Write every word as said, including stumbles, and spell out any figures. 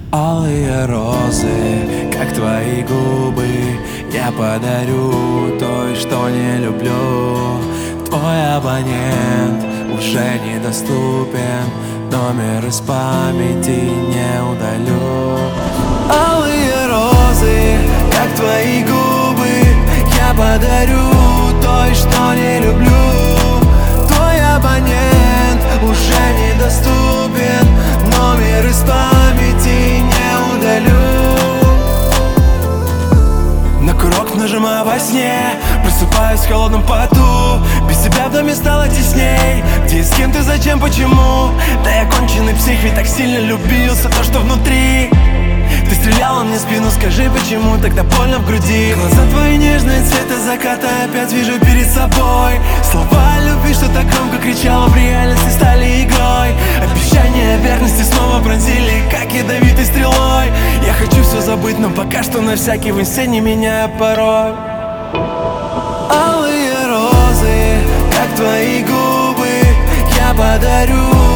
Алые розы, как твои губы, я подарю той, что не люблю. Твой абонент уже недоступен, номер из памяти не удалю. Алые розы, как твои губы, я подарю той, что не люблю. Твой абонент уже недоступен, номер из памяти не удалю. На курок нажимаю во сне, просыпаюсь в холодном поту. Без тебя в доме стало тесней. Где и с кем ты, зачем, почему? Да я конченый псих, ведь так сильно любился то, что внутри. Ты стреляла мне в спину, скажи, почему тогда больно в груди? Глаза твои нежные, цвета заката, опять вижу перед собой. Слова любви, что так громко кричала, в реальности стали игрой. Обещания верности снова пронзили, как ядовитой стрелой. Я хочу все забыть, но пока что на всякий в инсте не меняя порой. Алые розы, как твои губы, я подарю